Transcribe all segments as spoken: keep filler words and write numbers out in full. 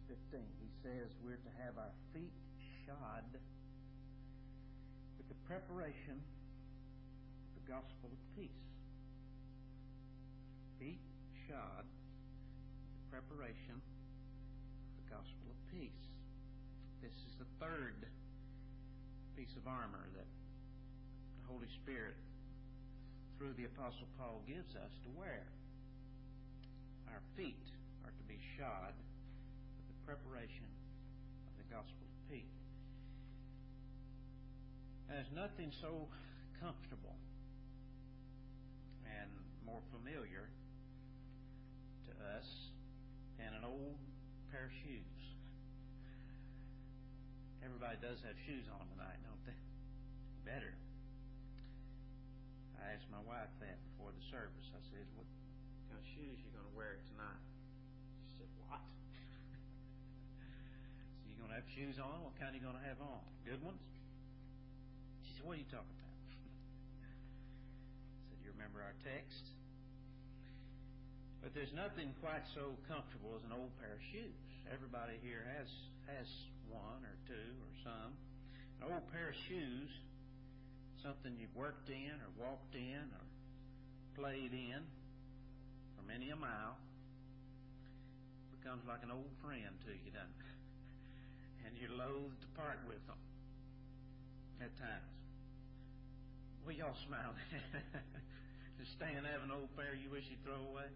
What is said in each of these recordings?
fifteen. He says we're to have our feet shod with the preparation of the gospel of peace. Feet shod with the preparation of the gospel of peace. This is the third piece of armor that the Holy Spirit, through the Apostle Paul, gives us to wear. Our feet are to be shod with the preparation of the gospel of peace. There's nothing so comfortable and more familiar to us than an old pair of shoes. Everybody does have shoes on tonight, don't they? Better. I asked my wife that before the service. I said, what kind of shoes are you going to wear tonight? She said, what? So you're going to have shoes on? What kind are you going to have on? Good ones? She said, what are you talking about? I said, you remember our text? But there's nothing quite so comfortable as an old pair of shoes. Everybody here has has one or two or some. An old pair of shoes, something you've worked in or walked in or played in for many a mile, becomes like an old friend to you, doesn't it? And you're loath to part with them at times. Well, y'all smile. Just stand and have an old pair you wish you'd throw away.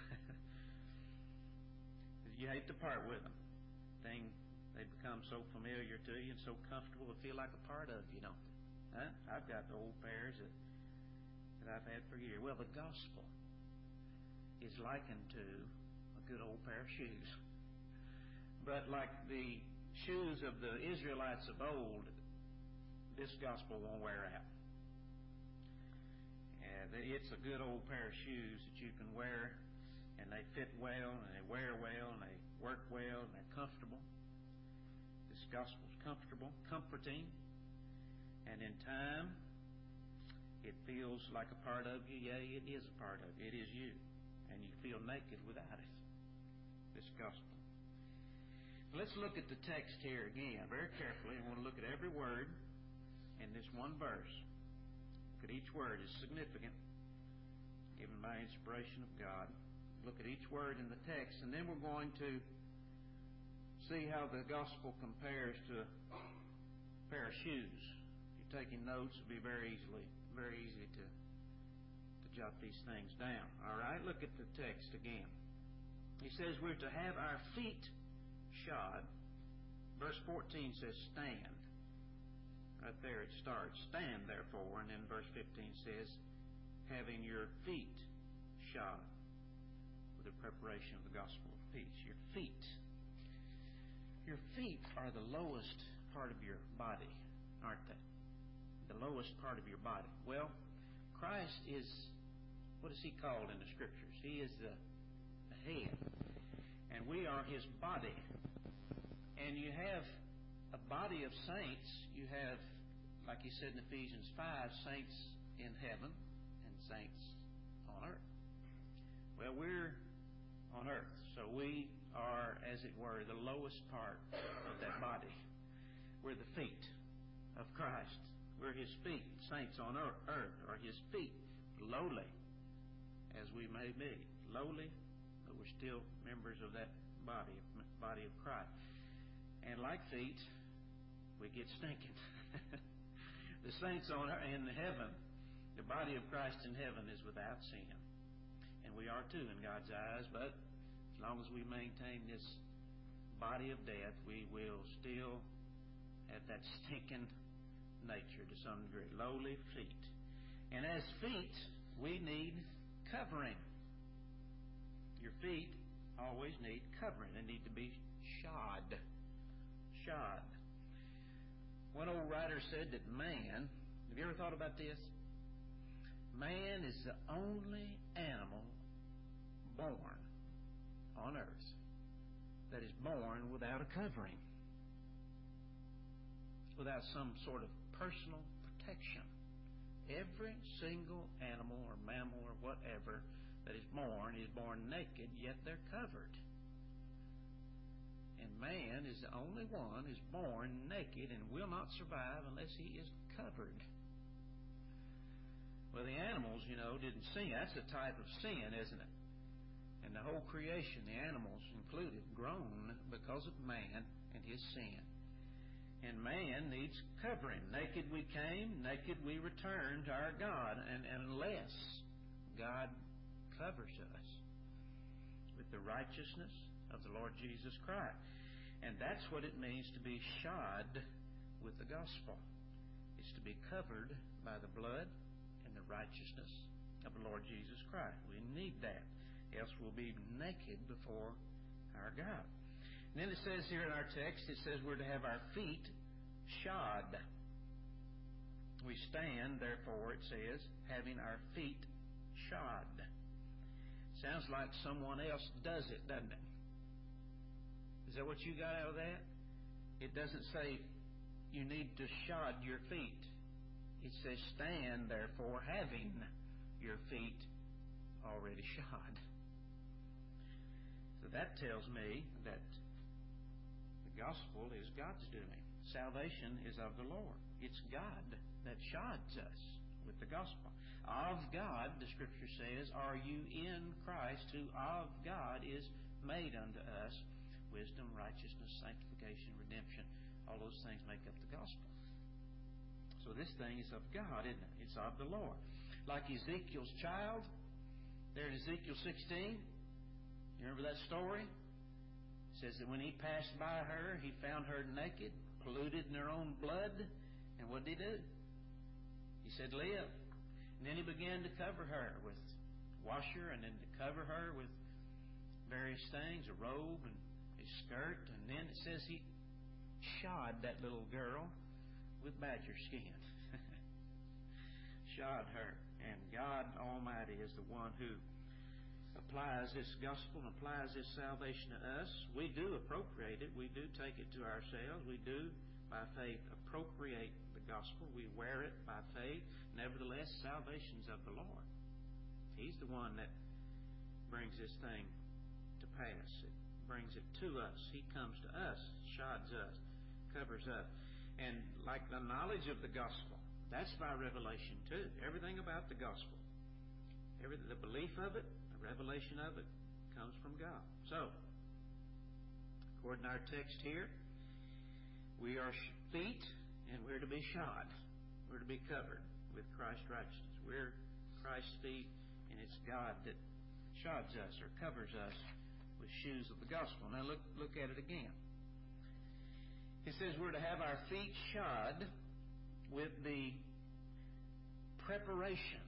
You hate to part with them. Thing they become so familiar to you and so comfortable to feel like a part of you, don't they? Huh? I've got old pairs that, that I've had for years. Well, the gospel is likened to a good old pair of shoes. But like the shoes of the Israelites of old, this gospel won't wear out. And it's a good old pair of shoes that you can wear, and they fit well, and they wear well, and they work well, and they're comfortable. This gospel's comfortable, comforting, and in time, it feels like a part of you. Yeah, it is a part of you. It is you. And you feel naked without it. This gospel. Let's look at the text here again very carefully. I want to look at every word in this one verse. Look at each word. It's significant, given by inspiration of God. Look at each word in the text, and then we're going to see how the gospel compares to a pair of shoes. If you're taking notes, it'll be very easily, very easy to to jot these things down. All right, look at the text again. He says we're to have our feet shod. Verse fourteen says stand. Right there it starts. Stand therefore, and then verse fifteen says having your feet shod with the preparation of the gospel of peace. Your feet. Your feet are the lowest part of your body, aren't they? The lowest part of your body. Well, Christ is, what is He called in the Scriptures? He is the, the head. And we are His body. And you have a body of saints. You have, like He said in Ephesians five, saints in heaven and saints on earth. Well, we're on earth. So we are, as it were, the lowest part of that body. We're the feet of Christ. We're His feet. Saints on earth are His feet. Lowly as we may be. Lowly, but we're still members of that body, body of Christ. And like feet, we get stinking. The saints on earth, in heaven, the body of Christ in heaven is without sin. And we are too in God's eyes, but as long as we maintain this body of death, we will still have that stinking nature to some degree. Lowly feet. And as feet, we need covering. Your feet always need covering. They need to be shod. Shod. One old writer said that man, have you ever thought about this? Man is the only animal born on earth that is born without a covering, without some sort of personal protection. Every single animal or mammal or whatever that is born is born naked, yet they're covered. And man is the only one who's born naked and will not survive unless he is covered. Well, the animals, you know, didn't sin. That's a type of sin, isn't it? And the whole creation, the animals included, groan because of man and his sin. And man needs covering. Naked we came, naked we return to our God. And, and unless God covers us with the righteousness of the Lord Jesus Christ. And that's what it means to be shod with the gospel. It's to be covered by the blood and the righteousness of the Lord Jesus Christ. We need that. Else we'll be naked before our God. And then it says here in our text, it says we're to have our feet shod. We stand, therefore, it says, having our feet shod. Sounds like someone else does it, doesn't it? Is that what you got out of that? It doesn't say you need to shod your feet. It says stand, therefore, having your feet already shod. So that tells me that the gospel is God's doing. Salvation is of the Lord. It's God that shods us with the gospel. Of God, the Scripture says, are you in Christ, who of God is made unto us wisdom, righteousness, sanctification, redemption. All those things make up the gospel. So this thing is of God, isn't it? It's of the Lord. Like Ezekiel's child, there in Ezekiel sixteen, you remember that story? It says that when he passed by her, he found her naked, polluted in her own blood. And what did he do? He said, live. And then he began to cover her with, wash her, and then to cover her with various things, a robe and a skirt. And then it says he shod that little girl with badger skin. Shod her. And God Almighty is the one who applies this gospel and applies this salvation to us. We do appropriate it. We do take it to ourselves. We do, by faith, appropriate the gospel. We wear it by faith. Nevertheless, salvation's of the Lord. He's the one that brings this thing to pass. It brings it to us. He comes to us, shods us, covers us. And like the knowledge of the gospel, that's by revelation too. Everything about the gospel, every, the belief of it, the revelation of it, comes from God. So, according to our text here, we are feet and we're to be shod. We're to be covered with Christ's righteousness. We're Christ's feet, and it's God that shods us or covers us with shoes of the gospel. Now look, look at it again. It says we're to have our feet shod with the preparation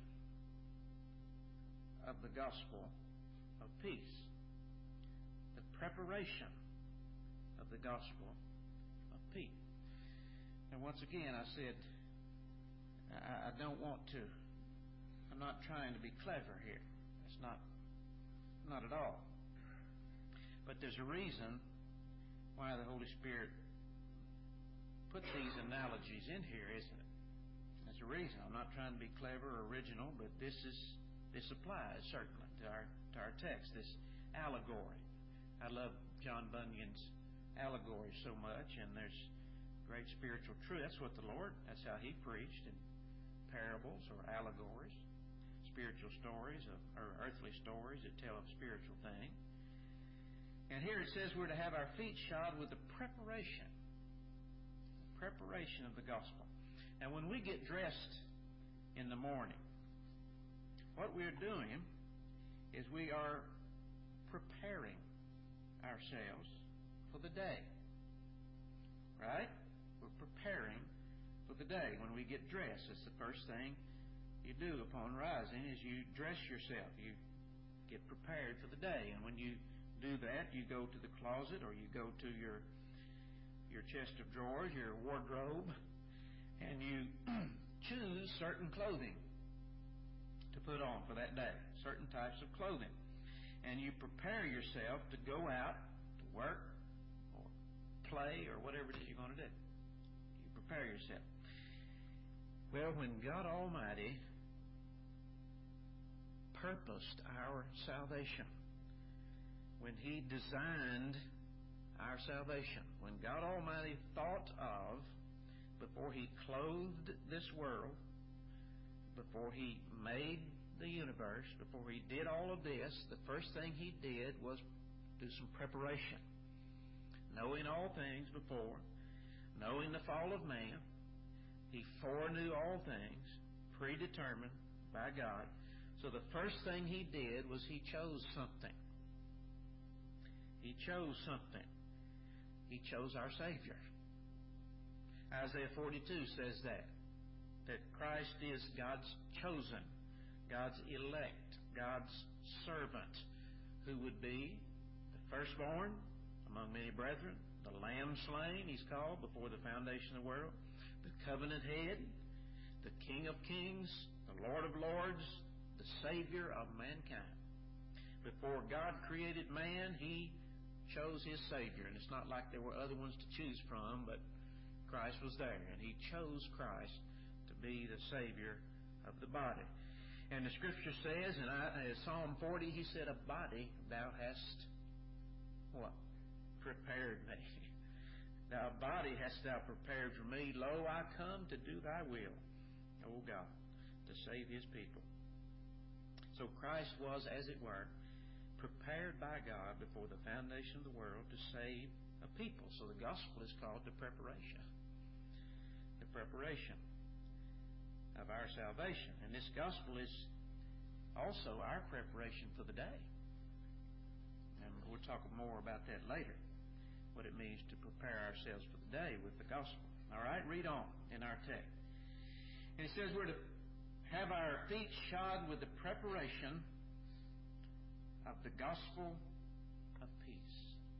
of the gospel of peace. The preparation of the gospel of peace. And once again, I said, I, I don't want to, I'm not trying to be clever here. It's not, not at all. But there's a reason why the Holy Spirit put these analogies in here, isn't it? There's a reason. I'm not trying to be clever or original, but this is this applies certainly to our to our text. This allegory. I love John Bunyan's allegory so much, and there's great spiritual truth. That's what the Lord. That's how He preached in parables or allegories, spiritual stories of, or earthly stories that tell of spiritual things. And here it says we're to have our feet shod with the preparation. Preparation of the gospel. Now, when we get dressed in the morning, what we're doing is we are preparing ourselves for the day. Right? We're preparing for the day. When we get dressed, it's the first thing you do upon rising is you dress yourself. You get prepared for the day. And when you do that, you go to the closet or you go to your your chest of drawers, your wardrobe, and you choose certain clothing to put on for that day, certain types of clothing. And you prepare yourself to go out to work or play or whatever it is you're going to do. You prepare yourself. Well, when God Almighty purposed our salvation, when He designed our salvation. When God Almighty thought of, before He clothed this world, before He made the universe, before He did all of this, the first thing He did was do some preparation. Knowing all things before, knowing the fall of man, He foreknew all things, predetermined by God. So the first thing He did was He chose something. He chose something. He chose our Savior. Isaiah forty-two says that, that Christ is God's chosen, God's elect, God's servant, who would be the firstborn among many brethren, the Lamb slain, He's called, before the foundation of the world, the covenant head, the King of kings, the Lord of lords, the Savior of mankind. Before God created man, He chose His Savior. And it's not like there were other ones to choose from, but Christ was there. And He chose Christ to be the Savior of the body. And the Scripture says in Psalm forty, He said, "A body Thou hast," what? "Prepared me. Thou body hast Thou prepared for me. Lo, I come to do Thy will, O God, to save His people." So Christ was, as it were, prepared by God before the foundation of the world to save a people. So the gospel is called the preparation. The preparation of our salvation. And this gospel is also our preparation for the day. And we'll talk more about that later, what it means to prepare ourselves for the day with the gospel. All right, read on in our text. And it says we're to have our feet shod with the preparation of the gospel of peace.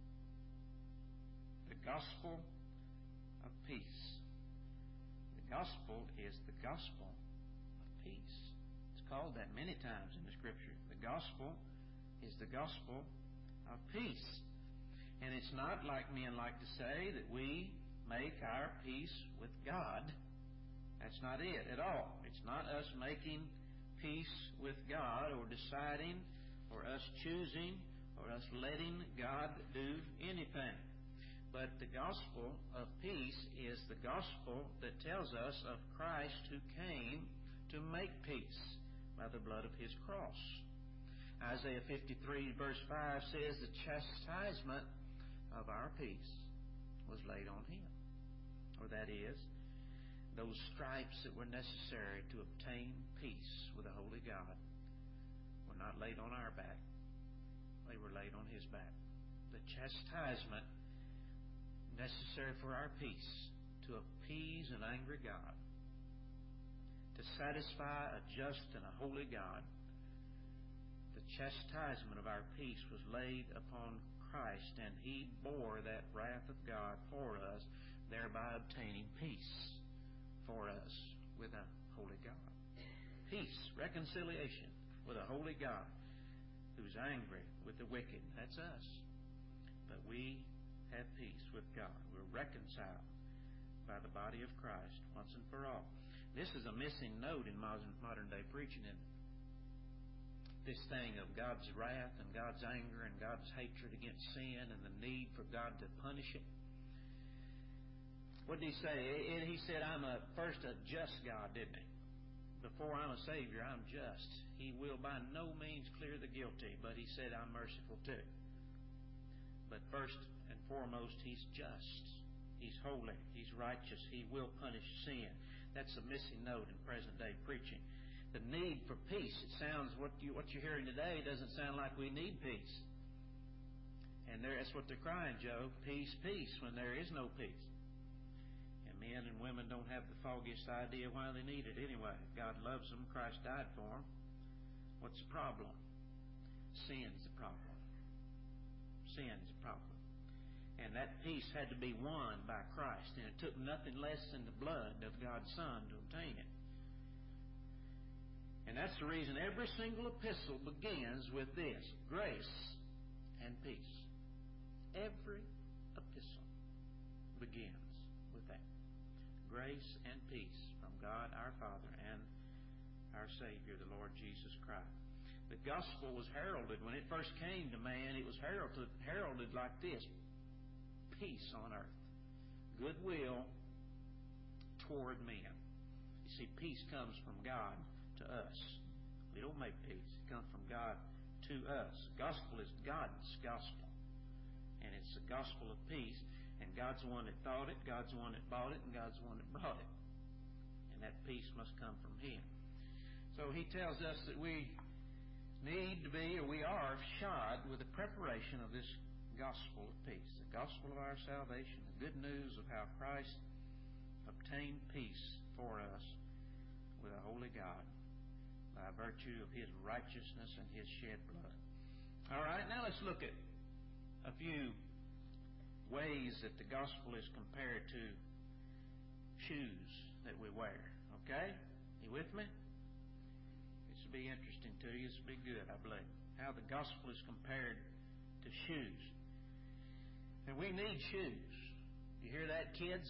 The gospel of peace. The gospel is the gospel of peace. It's called that many times in the Scripture. The gospel is the gospel of peace. And it's not like men like to say that we make our peace with God. That's not it at all. It's not us making peace with God or deciding or us choosing or us letting God do anything. But the gospel of peace is the gospel that tells us of Christ who came to make peace by the blood of His cross. Isaiah fifty-three verse five says the chastisement of our peace was laid on Him. Or that is, those stripes that were necessary to obtain peace with a holy God were not laid on our back. They were laid on His back. The chastisement necessary for our peace, to appease an angry God, to satisfy a just and a holy God, the chastisement of our peace was laid upon Christ, and He bore that wrath of God for us, thereby obtaining peace for us with a holy God. Peace, reconciliation with a holy God who's angry with the wicked. That's us. But we have peace with God. We're reconciled by the body of Christ once and for all. This is a missing note in modern, modern day preaching, isn't it? This thing of God's wrath and God's anger and God's hatred against sin and the need for God to punish it. What did He say? He said, I'm a first a just God, didn't He? Before I'm a Savior, I'm just. He will by no means clear the guilty, but He said, I'm merciful too. But first and foremost, He's just. He's holy. He's righteous. He will punish sin. That's a missing note in present day preaching. The need for peace. It sounds, what, you, what you're hearing today doesn't sound like we need peace. And there, that's what they're crying, Joe. Peace, peace, when there is no peace. And men and women don't have the foggiest idea why they need it anyway. God loves them. Christ died for them. What's the problem? Sin's the problem. Sin's the problem. And that peace had to be won by Christ. And it took nothing less than the blood of God's Son to obtain it. And that's the reason every single epistle begins with this: grace and peace. Every epistle begins with that. Grace and peace from God our Father and our Savior, the Lord Jesus Christ. The gospel was heralded. When it first came to man, it was heralded, heralded like this. peace on earth, goodwill toward men. You see, peace comes from God to us. We don't make peace. It comes from God to us. Gospel is God's gospel. And it's the gospel of peace. And God's the one that thought it, God's the one that bought it, and God's the one that brought it. And that peace must come from Him. So He tells us that we need to be, or we are, shod with the preparation of this gospel of peace, the gospel of our salvation, the good news of how Christ obtained peace for us with a holy God by virtue of His righteousness and His shed blood. All right, now let's look at a few ways that the gospel is compared to shoes that we wear. Okay? You with me? This will be interesting to you. This will be good, I believe. How the gospel is compared to shoes. And we need shoes. You hear that, kids?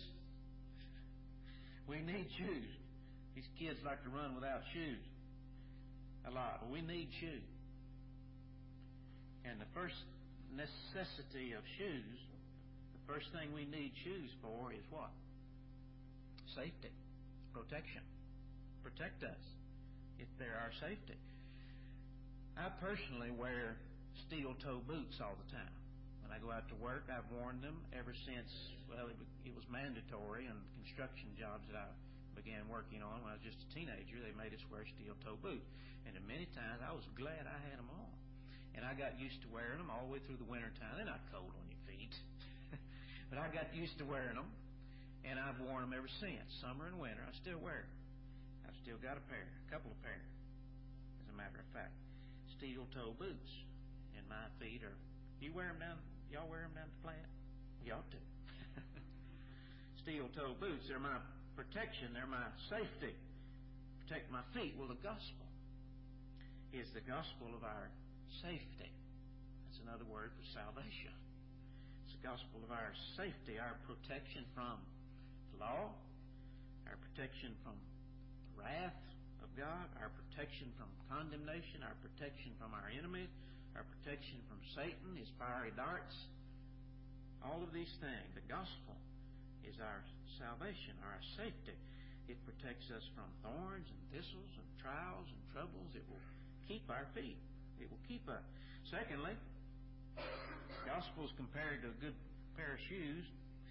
We need shoes. These kids like to run without shoes a lot. Well, we need shoes. And the first necessity of shoes, the first thing we need shoes for is what? Safety. Protection. Protect us if they're our safety. I personally wear steel-toe boots all the time. When I go out to work, I've worn them ever since, well, it, it was mandatory in construction jobs that I began working on when I was just a teenager. They made us wear steel-toe boots. And many times I was glad I had them on. And I got used to wearing them all the way through the winter time. They're not cold on your feet. But I got used to wearing them. And I've worn them ever since. Summer and winter, I still wear them. I've still got a pair, a couple of pairs, as a matter of fact. Steel-toe boots. And my feet are... You wear them down... Y'all wear them down at the plant? You ought to. Steel-toe boots, they're my protection. They're my safety. Protect my feet. Well, the gospel is the gospel of our safety. That's another word for salvation. It's the gospel of our safety, our protection from the law, our protection from the wrath of God, our protection from condemnation, our protection from our enemy, our protection from Satan, his fiery darts. All of these things. The gospel is our salvation, our safety. It protects us from thorns and thistles and trials and troubles. It will keep our feet. It will keep us. Secondly, the gospel is compared to a good pair of shoes.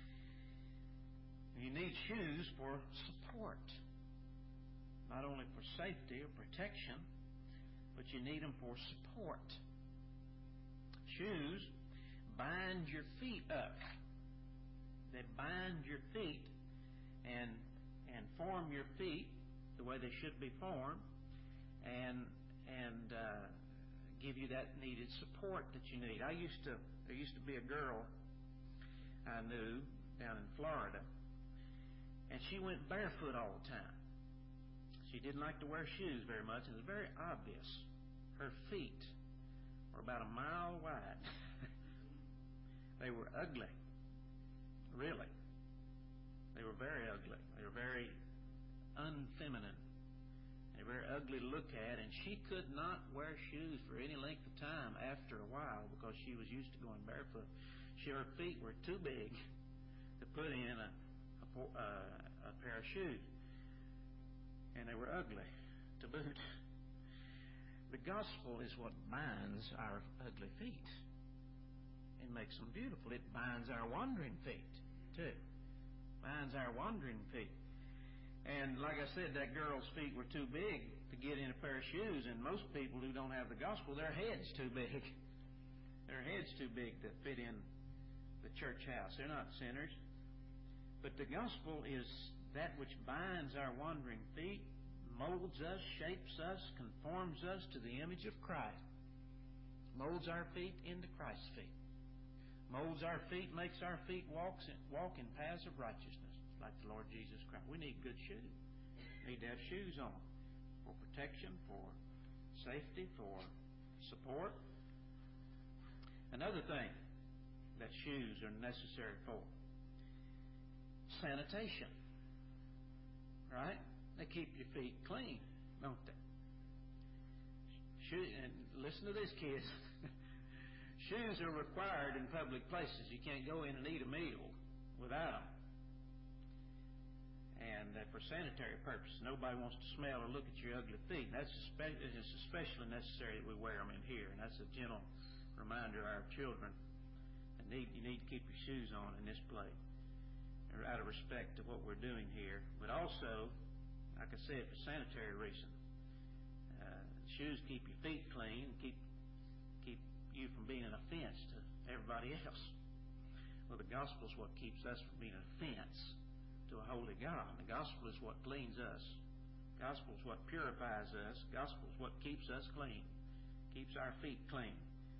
You need shoes for support. Not only for safety or protection, but you need them for support. Shoes bind your feet up. They bind your feet and and form your feet the way they should be formed, and and uh, give you that needed support that you need. I used to there used to be a girl I knew down in Florida, and she went barefoot all the time. She didn't like to wear shoes very much, and it was very obvious. Her feet were about a mile wide. They were ugly. Really. They were very ugly. They were very unfeminine. They were very ugly to look at, and she could not wear shoes for any length of time after a while because she was used to going barefoot. She, her feet were too big to put in a, a, a, a pair of shoes, and they were ugly to boot. The gospel is what binds our ugly feet and makes them beautiful. It binds our wandering feet, too. Binds our wandering feet. And like I said, that girl's feet were too big to get in a pair of shoes, and most people who don't have the gospel, their head's too big. Their head's too big to fit in the church house. They're not sinners. But the gospel is that which binds our wandering feet, molds us, shapes us, conforms us to the image of Christ. Molds our feet into Christ's feet. Molds our feet, makes our feet walk in, walk in paths of righteousness, like the Lord Jesus Christ. We need good shoes. We need to have shoes on for protection, for safety, for support. Another thing that shoes are necessary for: sanitation. Right? They keep your feet clean, don't they? Shoe, and listen to this, kids. Shoes are required in public places. You can't go in and eat a meal without them. And uh, for sanitary purposes, nobody wants to smell or look at your ugly feet. That's espe- it's especially necessary that we wear them in here. And that's a gentle reminder of our children. That need, you need to keep your shoes on in this place, out of respect to what we're doing here. But also, like I said, for sanitary reasons, uh, shoes keep your feet clean, keep keep you from being an offense to everybody else. Well, the gospel is what keeps us from being an offense to a holy God. The gospel is what cleans us. The gospel is what purifies us. The gospel is what keeps us clean, keeps our feet clean.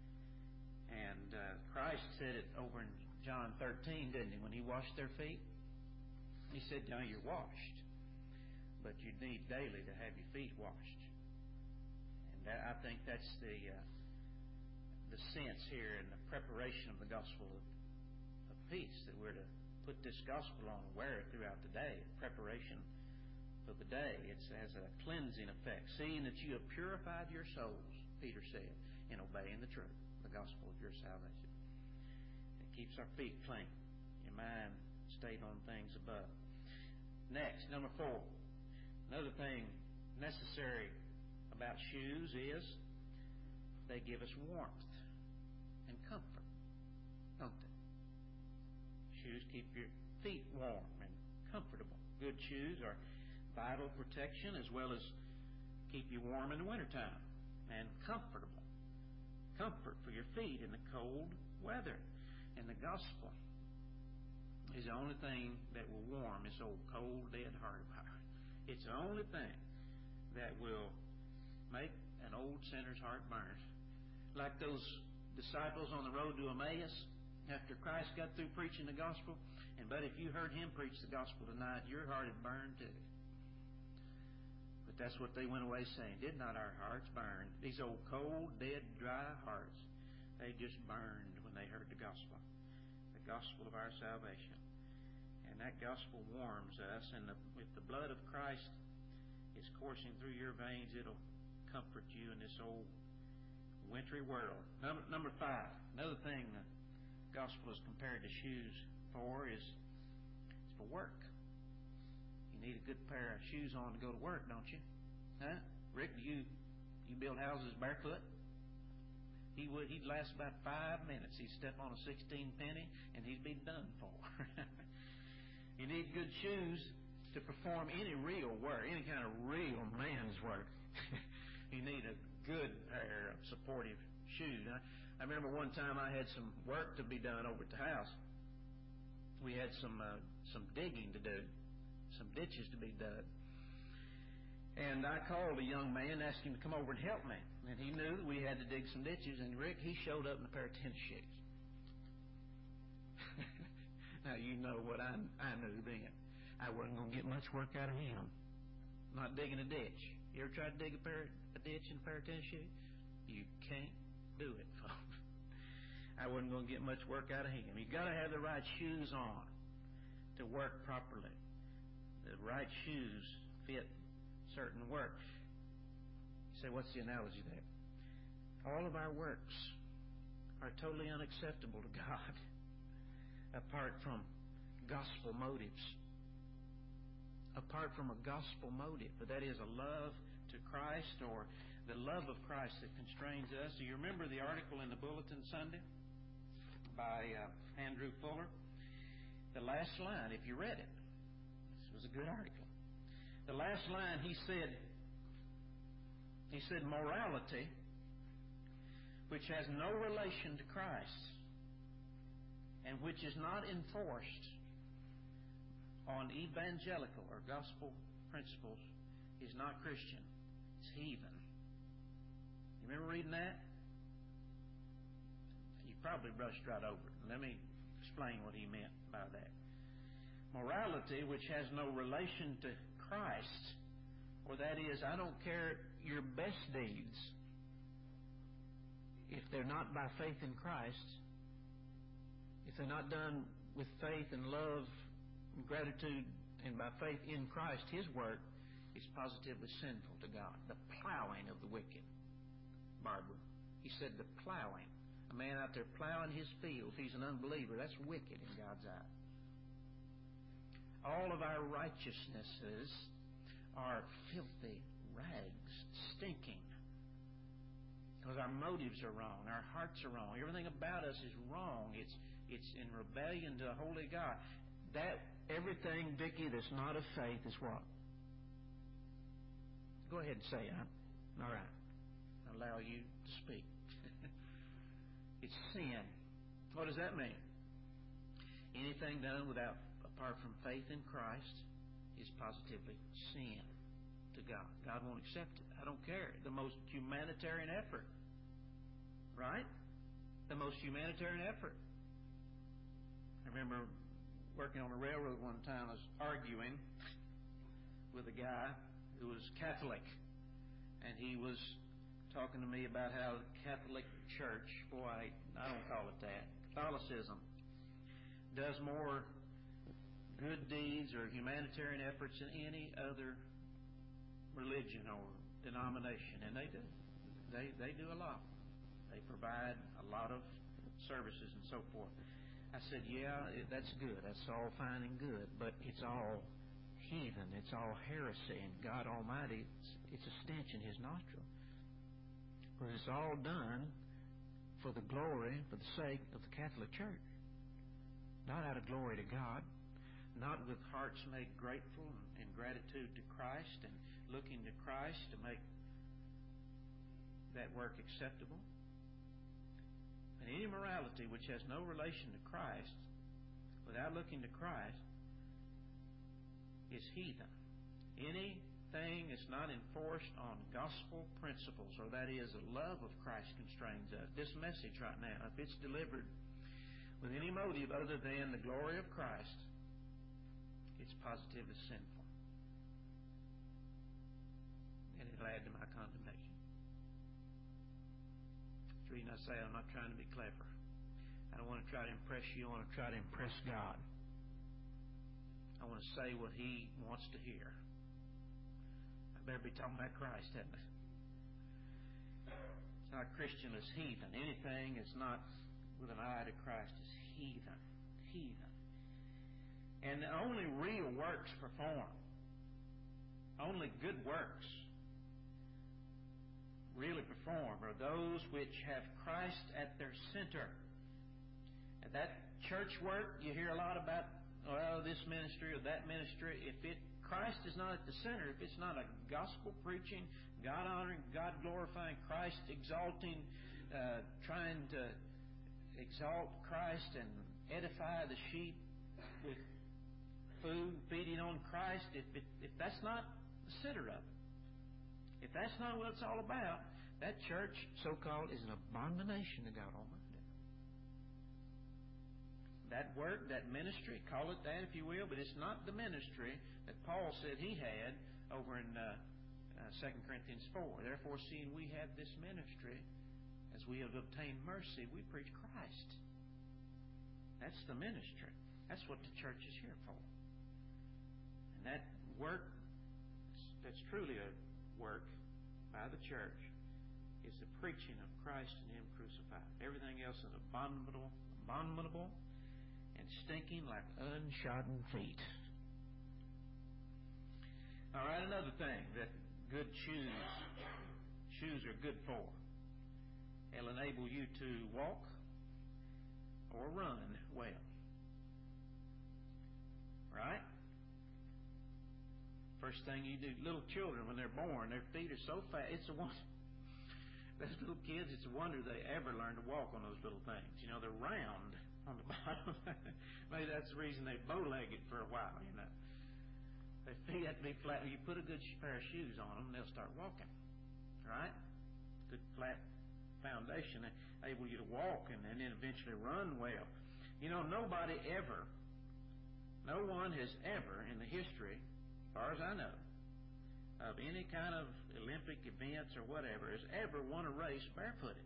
And uh, Christ said it over in John thirteen, didn't he, when he washed their feet? He said, now you're washed, but you need daily to have your feet washed. And that, I think that's the uh, the sense here in the preparation of the gospel of, of peace, that we're to put this gospel on and wear it throughout the day, in preparation for the day. It has a cleansing effect. Seeing that you have purified your souls, Peter said, in obeying the truth, the gospel of your salvation. It keeps our feet clean, your mind stayed on things above. Next, number four, another thing necessary about shoes is they give us warmth and comfort, don't they? Shoes keep your feet warm and comfortable. Good shoes are vital protection, as well as keep you warm in the wintertime and comfortable. Comfort for your feet in the cold weather. And the gospel is the only thing that will warm this old cold, dead heart of ours. It's the only thing that will make an old sinner's heart burn. Like those disciples on the road to Emmaus, after Christ got through preaching the gospel. And but if you heard him preach the gospel tonight, your heart had burned too. But that's what they went away saying. Did not our hearts burn? These old cold, dead, dry hearts, they just burned when they heard the gospel. The gospel of our salvation. And that gospel warms us. And the, if the blood of Christ is coursing through your veins, it'll comfort you in this old wintry world. Number, number five, another thing the gospel is compared to shoes for is it's for work. You need a good pair of shoes on to go to work, don't you? Huh? Rick, do you you build houses barefoot? He would. He'd last about five minutes. He'd step on a sixteen penny and he'd be done for. You need good shoes to perform any real work, any kind of real man's work. You need a good pair of supportive shoes. I, I remember one time I had some work to be done over at the house. We had some uh, some digging to do, some ditches to be dug. And I called a young man, asked him to come over and help me. And he knew that we had to dig some ditches. And Rick, he showed up in a pair of tennis shoes. Now, you know what I, I knew then. I wasn't going to get much work out of him. Not digging a ditch. You ever tried to dig a, pair, a ditch in a pair of tennis shoes? You can't do it, folks. I wasn't going to get much work out of him. You've got to have the right shoes on to work properly. The right shoes fit certain work. You say, what's the analogy there? All of our works are totally unacceptable to God apart from gospel motives. Apart from a gospel motive, but that is a love to Christ, or the love of Christ that constrains us. Do you remember the article in the Bulletin Sunday by uh, Andrew Fuller? The last line, if you read it, this was a good article. The last line, he said, he said, morality, which has no relation to Christ and which is not enforced on evangelical or gospel principles, is not Christian. It's heathen. You remember reading that? You probably brushed right over it. Let me explain what he meant by that. Morality, which has no relation to Christ, or that is, I don't care your best deeds, if they're not by faith in Christ, if they're not done with faith and love and gratitude and by faith in Christ, His work is positively sinful to God. The plowing of the wicked, Barbara. He said the plowing A man out there plowing his field, if he's an unbeliever, that's wicked in God's eye. All of our righteousnesses are filthy rags, stinking. Because our motives are wrong. Our hearts are wrong. Everything about us is wrong. It's it's in rebellion to a holy God. That everything, Vicki, that's not of faith is what? Go ahead and say it. All right. I'll allow you to speak. It's sin. What does that mean? Anything done without, apart from faith in Christ, is positively sin to God. God won't accept it. I don't care. The most humanitarian effort. Right? The most humanitarian effort. I remember working on a railroad one time. I was arguing with a guy who was Catholic. And he was talking to me about how the Catholic Church, boy, I, I don't call it that, Catholicism, does more good deeds or humanitarian efforts than any other religion or denomination. And they do. They, they do a lot. They provide a lot of services and so forth. I said, yeah, that's good. That's all fine and good. But it's all heathen. It's all heresy. And God Almighty, it's, it's a stench in His nostril. But it's all done for the glory, for the sake of the Catholic Church. Not out of glory to God. Not with hearts made grateful and, and gratitude to Christ and looking to Christ to make that work acceptable. And any morality which has no relation to Christ, without looking to Christ, is heathen. Anything that's not enforced on gospel principles, or that is, the love of Christ constrains us. This message right now, if it's delivered with any motive other than the glory of Christ, it's positively sinful. And it'll add to my condemnation. The reason I say I'm not trying to be clever. I don't want to try to impress you. I want to try to impress God. I want to say what He wants to hear. I better be talking about Christ, hadn't I? It's not Christian as heathen. Anything that's not with an eye to Christ is heathen. Heathen. And only real works performed, only good works really perform are those which have Christ at their center. And that church work, you hear a lot about, well, this ministry or that ministry. If it Christ is not at the center, if it's not a gospel preaching, God honoring, God glorifying, Christ exalting, uh, trying to exalt Christ and edify the sheep with food, feeding on Christ, if, if, if that's not the center of it, if that's not what it's all about, that church, so-called, is an abomination to God Almighty. That work, that ministry, call it that if you will, but it's not the ministry that Paul said he had over in uh, uh, Second Corinthians four. Therefore, seeing we have this ministry, as we have obtained mercy, we preach Christ. That's the ministry. That's what the church is here for. And that work, that's truly a work by the church, is the preaching of Christ and Him crucified. Everything else is abominable, abominable, and stinking like unshodden feet. All right, another thing that good shoes, shoes are good for. They'll enable you to walk or run well. Right? First thing you do, little children, when they're born, their feet are so fast. It's a wonder. Those little kids, it's a wonder they ever learn to walk on those little things. You know, they're round on the bottom. Maybe that's the reason they bow-legged for a while, you know. Their feet have to be flat. You put a good pair of shoes on them, and they'll start walking. Right? Good flat foundation, able you to walk and, and then eventually run well. You know, nobody ever, no one has ever in the history, as far as I know, of any kind of Olympic events or whatever, has ever won a race barefooted.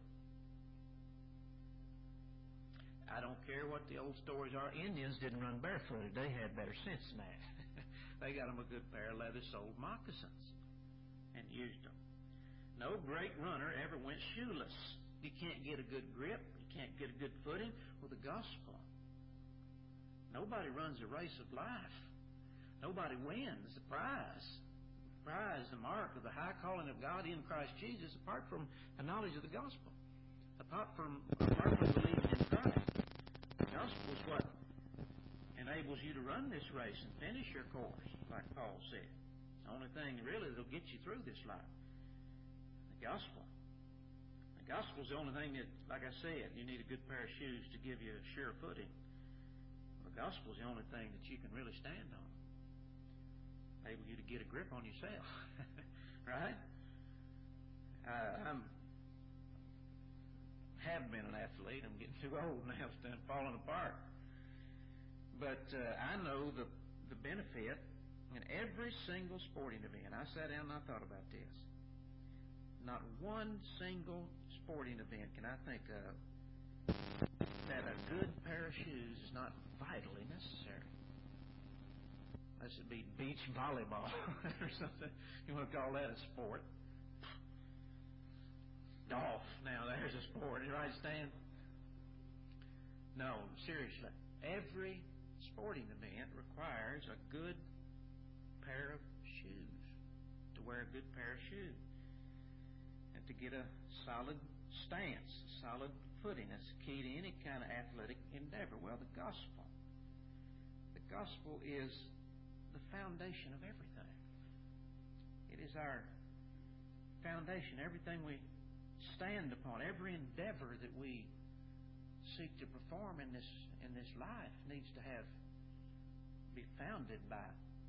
I don't care what the old stories are. Indians didn't run barefooted. They had better sense than that. They got them a good pair of leather-soled moccasins and used them. No great runner ever went shoeless. You can't get a good grip. You can't get a good footing? Well, the gospel. Nobody runs a race of life. Nobody wins the prize. The prize, the mark of the high calling of God in Christ Jesus, apart from a knowledge of the gospel. Apart from, apart from believing in Christ. The gospel is what enables you to run this race and finish your course, like Paul said. The only thing really that will get you through this life. The gospel. The gospel is the only thing that, like I said, you need a good pair of shoes to give you a sure footing. The gospel is the only thing that you can really stand on. Enable you to get a grip on yourself. Right? Uh, I'm have been an athlete. I'm getting too old now. It's done falling apart. But uh, I know the the benefit in every single sporting event. I sat down and I thought about this. Not one single sporting event can I think of that a good pair of shoes is not vitally necessary. Unless it be beach volleyball or something. You want to call that a sport? Golf. Now, there's a sport. Right, Stan? No, seriously. Every sporting event requires a good pair of shoes. To wear a good pair of shoes. And to get a solid stance, a solid footing. That's key to any kind of athletic endeavor. Well, the gospel. The gospel is the foundation of everything. It is our foundation. Everything we stand upon, every endeavor that we seek to perform in this in this life needs to have be founded by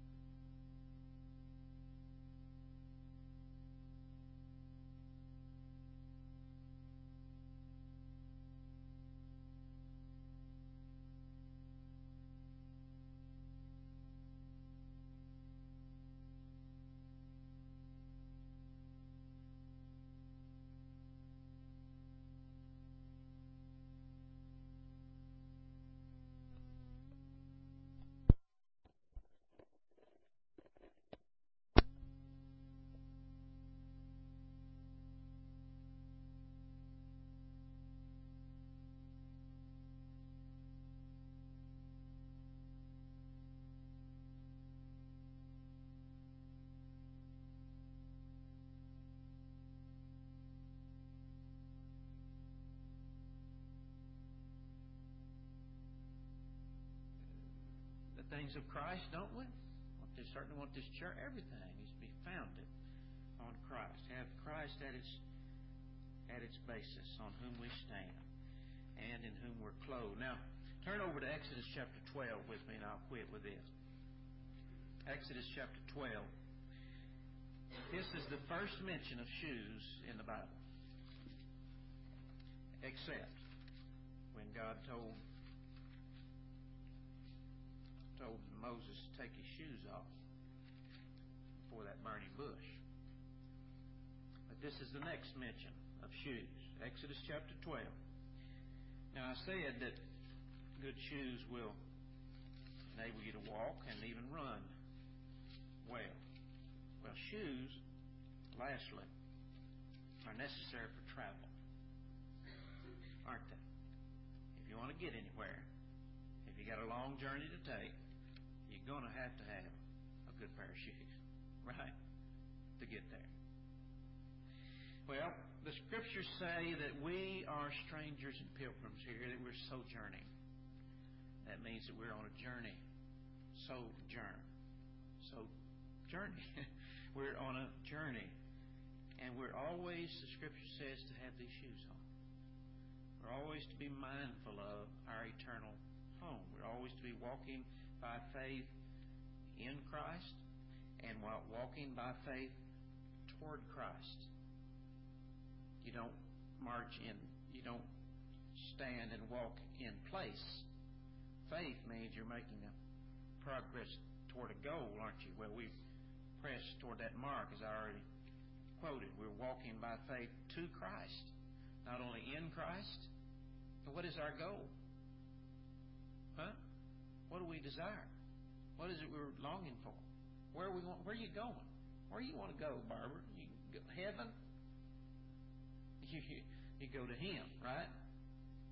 things of Christ, don't we? We certainly want this church. Everything needs to be founded on Christ. Have Christ at its at its basis, on whom we stand, and in whom we're clothed. Now, turn over to Exodus chapter twelve with me, and I'll quit with this. Exodus chapter twelve. This is the first mention of shoes in the Bible, except when God told. told Moses to take his shoes off before that burning bush. But this is the next mention of shoes. Exodus chapter twelve. Now I said that good shoes will enable you to walk and even run well. Well, shoes, lastly, are necessary for travel. Aren't they? If you want to get anywhere, if you got a long journey to take, you're going to have to have a good pair of shoes, right, to get there. Well, the Scriptures say that we are strangers and pilgrims here, that we're sojourning. That means that we're on a journey. Sojourn. Sojourning. We're on a journey. And we're always, the Scripture says, to have these shoes on. We're always to be mindful of our eternal home. We're always to be walking by faith in Christ and while walking by faith toward Christ. You don't march in, you don't stand and walk in place. Faith means you're making a progress toward a goal, aren't you? Well, we've pressed toward that mark, as I already quoted. We're walking by faith to Christ. Not only in Christ, but what is our goal? Huh? What do we desire? What is it we're longing for? Where are we going? Where are you going? Where do you want to go, Barbara? You go heaven? You, you go to Him, right?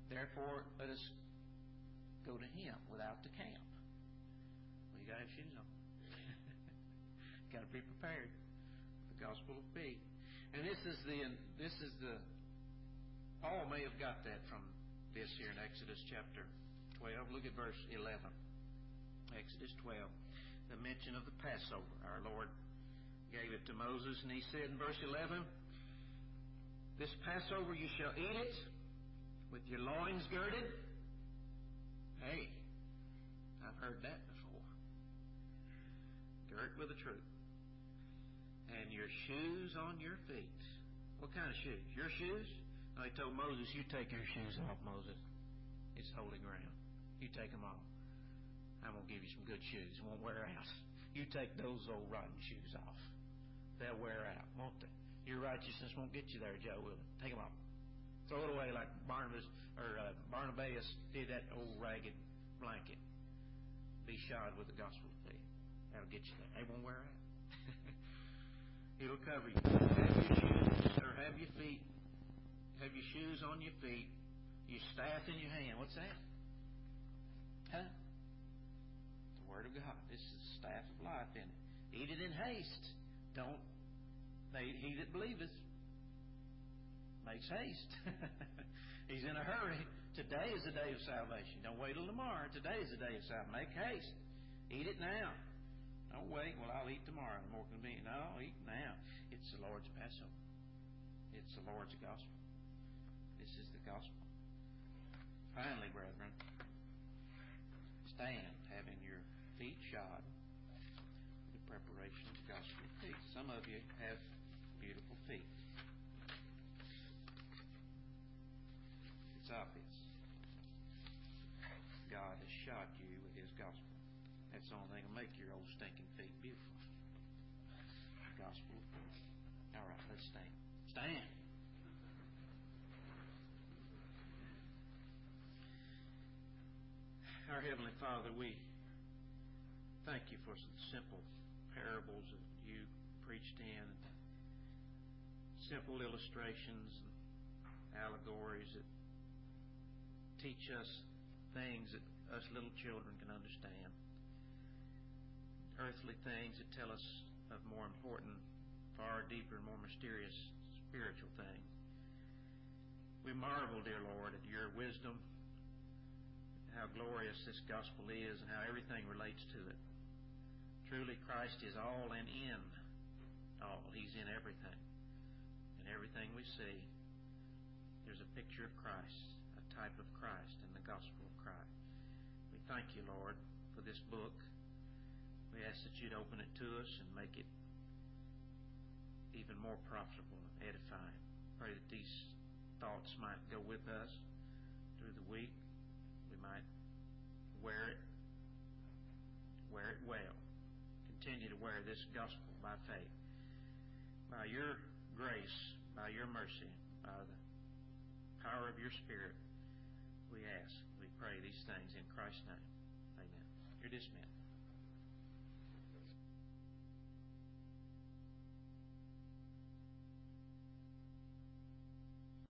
Therefore, let us go to Him without the camp. Well, you got to have shoes on. Got to be prepared. The gospel of peace. And this is the this is the Paul may have got that from this here in Exodus chapter twelve. Look at verse eleven. Exodus twelve, the mention of the Passover. Our Lord gave it to Moses, and He said in verse eleven, "This Passover you shall eat it with your loins girded." Hey, I've heard that before. Girt with the truth. And your shoes on your feet. What kind of shoes? Your shoes? No, He told Moses, "You take your shoes off, Moses. It's holy ground. You take them off. I'm going to give you some good shoes. They won't wear out. You take those old rotten shoes off. They'll wear out, won't they? Your righteousness won't get you there, Joe, will it? Take them off. Throw it away like Barnabas or uh, Barnabas did that old ragged blanket. Be shod with the gospel of peace. That'll get you there. They won't wear out. It'll cover you. Have your shoes or have your feet. Have your shoes on your feet. Your staff in your hand. What's that? Huh? The Word of God. This is the staff of life in it. Eat it in haste. Don't. They, he that believeth makes haste. He's in a hurry. Today is the day of salvation. Don't wait till tomorrow. Today is the day of salvation. Make haste. Eat it now. Don't wait. Well, I'll eat tomorrow. More convenient. No, eat now. It's the Lord's Passover. It's the Lord's gospel. This is the gospel. Finally, brethren, stand, having your feet shod with the preparation of the gospel of peace. Some of you have beautiful feet. It's obvious. God has shod you with His gospel. That's the only thing that will make your old stinking feet beautiful. The gospel of peace. All right, let's stand. Stand. Our Heavenly Father, we thank You for some simple parables that You preached in, simple illustrations and allegories that teach us things that us little children can understand. Earthly things that tell us of more important, far deeper, and more mysterious spiritual things. We marvel, dear Lord, at Your wisdom, how glorious this gospel is, and how everything relates to it. Truly, Christ is all and in all. He's in everything. And everything we see, there's a picture of Christ, a type of Christ in the gospel of Christ. We thank You, Lord, for this book. We ask that You'd open it to us and make it even more profitable and edifying. Pray that these thoughts might go with us through the week. We might wear it, wear it well. Continue to wear this gospel by faith. By Your grace, by Your mercy, by the power of Your Spirit, we ask, we pray these things in Christ's name. Amen. You're dismissed.